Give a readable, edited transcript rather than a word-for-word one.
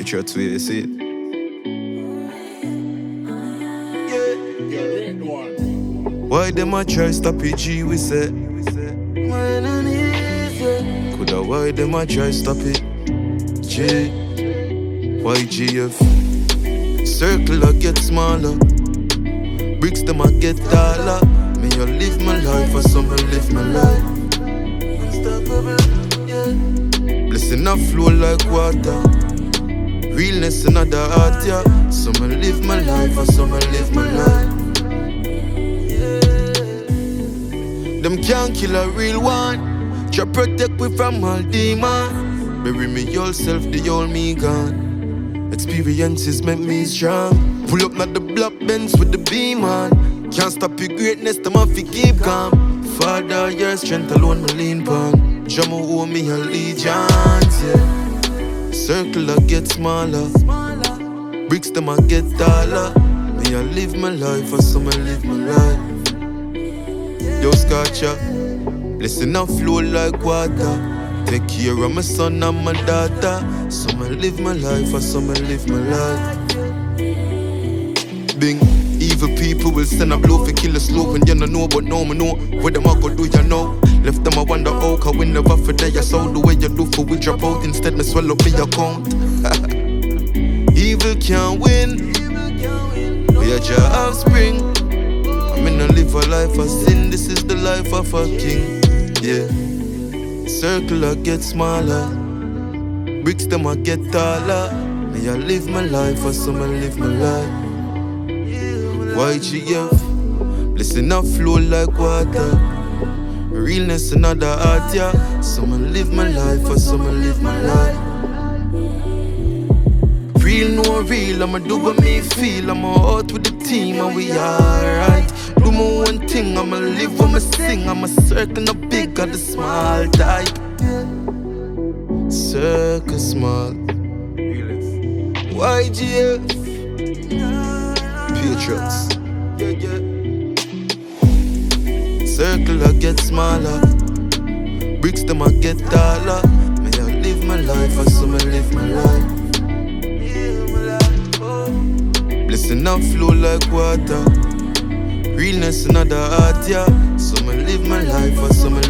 Patriots way, you see it. Why them a try stop it, G, we say? Coulda why them a try stop it, G? Why GF? Circle a get smaller, bricks them a get taller. Me a live my life, or some live my life. Blessing a flow like water, realness in the heart, yeah. Some live my life, or some live my life. Them can't kill a real one. Try protect me from all demon. Bury me yourself, the old me gone. Experiences make me strong. Pull up not the block Benz with the beam on. Can't stop your greatness, them have to keep calm. Father, your strength alone me lean pon. Jama owe me allegiance, yeah. Circle a get smaller, bricks them a get taller. Me I live my life, or some I live my life. Yo, Scotcha, blessing a flow like water. Take care of my son and my daughter. Some I live my life, or some I live my life. Bing, evil people will send a blow for kill a slow. And you don't know, but no, me know. What them I go do, you know. Left them I wonder, oh, cause we never for day. I saw the way you do for we drop out. Instead, me swallow me account. Evil can't win. We are your offspring. I'm in a live a life of sin, this is the life of a king, yeah. Circle I get smaller, bricks them I get taller. Me I live my life, or some I live my life. YGF, blessing a flow like water, realness in the heart, yeah. Some I live my life, or some I live my life. Real no real, I'ma do what me feel. I'm out with the team and we alright. Do my one thing, I'ma live what me sing. I'm a circle no big, got the small type. Circle small. YGF, Patriots. Circle I get smaller, bricks them I get taller. Me I live my life, or some I live my life. Blessing a flow like water, realness in the heart, yeah. Some I live my life, or some I